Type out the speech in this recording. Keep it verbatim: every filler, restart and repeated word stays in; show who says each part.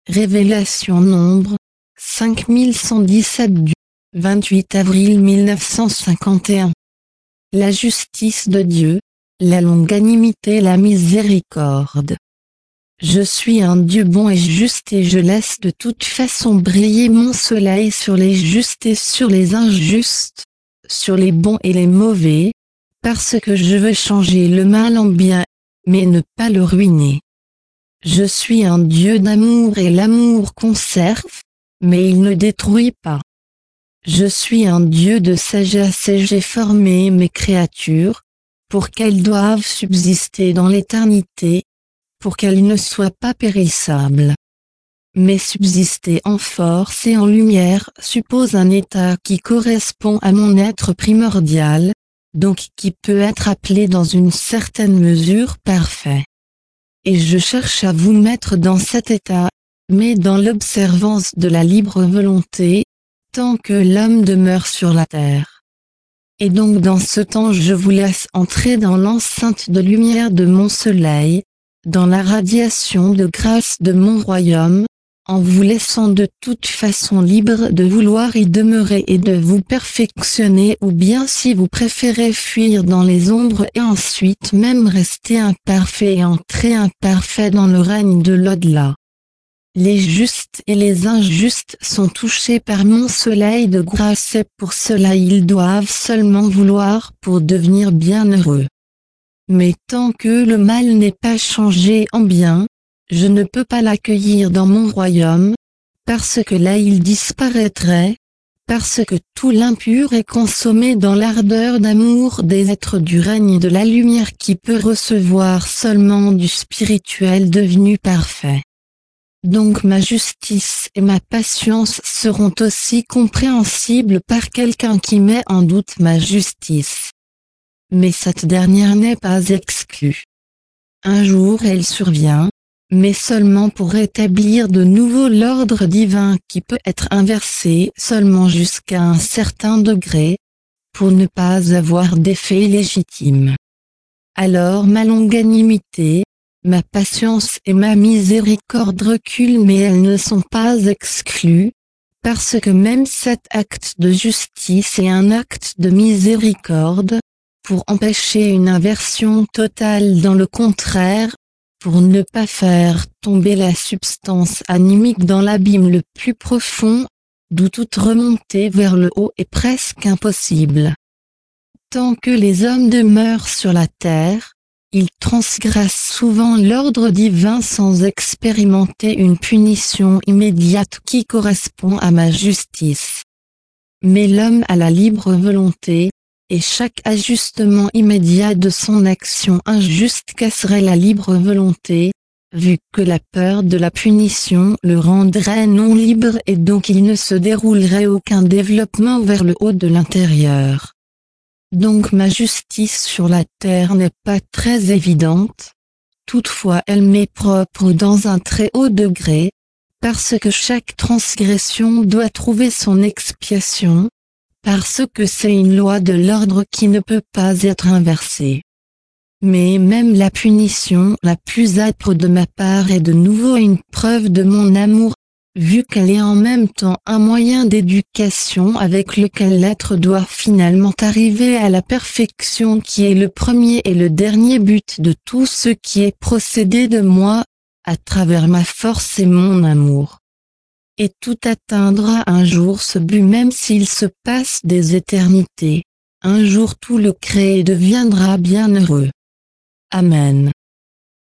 Speaker 1: Révélation Nombre, cinq mille cent dix-sept du vingt-huit avril mille neuf cent cinquante et un. La justice de Dieu, la longanimité, la miséricorde. Je suis un Dieu bon et juste et je laisse de toute façon briller mon soleil sur les justes et sur les injustes, sur les bons et les mauvais, parce que je veux changer le mal en bien, mais ne pas le ruiner. Je suis un Dieu d'amour et l'amour conserve, mais il ne détruit pas. Je suis un Dieu de sagesse et j'ai formé mes créatures, pour qu'elles doivent subsister dans l'éternité, pour qu'elles ne soient pas périssables. Mais subsister en force et en lumière suppose un état qui correspond à mon être primordial, donc qui peut être appelé dans une certaine mesure parfait. Et je cherche à vous mettre dans cet état, mais dans l'observance de la libre volonté, tant que l'homme demeure sur la terre. Et donc dans ce temps je vous laisse entrer dans l'enceinte de lumière de mon soleil, dans la radiation de grâce de mon royaume, en vous laissant de toute façon libre de vouloir y demeurer et de vous perfectionner, ou bien si vous préférez fuir dans les ombres et ensuite même rester imparfait et entrer imparfait dans le règne de l'au-delà. Les justes et les injustes sont touchés par mon soleil de grâce et pour cela ils doivent seulement vouloir pour devenir bienheureux. Mais tant que le mal n'est pas changé en bien, je ne peux pas l'accueillir dans mon royaume, parce que là il disparaîtrait, parce que tout l'impur est consommé dans l'ardeur d'amour des êtres du règne de la lumière qui peut recevoir seulement du spirituel devenu parfait. Donc ma justice et ma patience seront aussi compréhensibles par quelqu'un qui met en doute ma justice. Mais cette dernière n'est pas exclue. Un jour elle survient, mais seulement pour rétablir de nouveau l'ordre divin qui peut être inversé seulement jusqu'à un certain degré, pour ne pas avoir d'effet illégitime. Alors ma longanimité, ma patience et ma miséricorde reculent, mais elles ne sont pas exclues, parce que même cet acte de justice est un acte de miséricorde, pour empêcher une inversion totale dans le contraire, pour ne pas faire tomber la substance animique dans l'abîme le plus profond, d'où toute remontée vers le haut est presque impossible. Tant que les hommes demeurent sur la terre, ils transgressent souvent l'ordre divin sans expérimenter une punition immédiate qui correspond à ma justice. Mais l'homme a la libre volonté, et chaque ajustement immédiat de son action injuste casserait la libre volonté, vu que la peur de la punition le rendrait non libre et donc il ne se déroulerait aucun développement vers le haut de l'intérieur. Donc ma justice sur la terre n'est pas très évidente, toutefois elle m'est propre dans un très haut degré, parce que chaque transgression doit trouver son expiation, parce que c'est une loi de l'ordre qui ne peut pas être inversée. Mais même la punition la plus âpre de ma part est de nouveau une preuve de mon amour, vu qu'elle est en même temps un moyen d'éducation avec lequel l'être doit finalement arriver à la perfection qui est le premier et le dernier but de tout ce qui est procédé de moi, à travers ma force et mon amour. Et tout atteindra un jour ce but même s'il se passe des éternités. Un jour tout le créé deviendra bienheureux. Amen.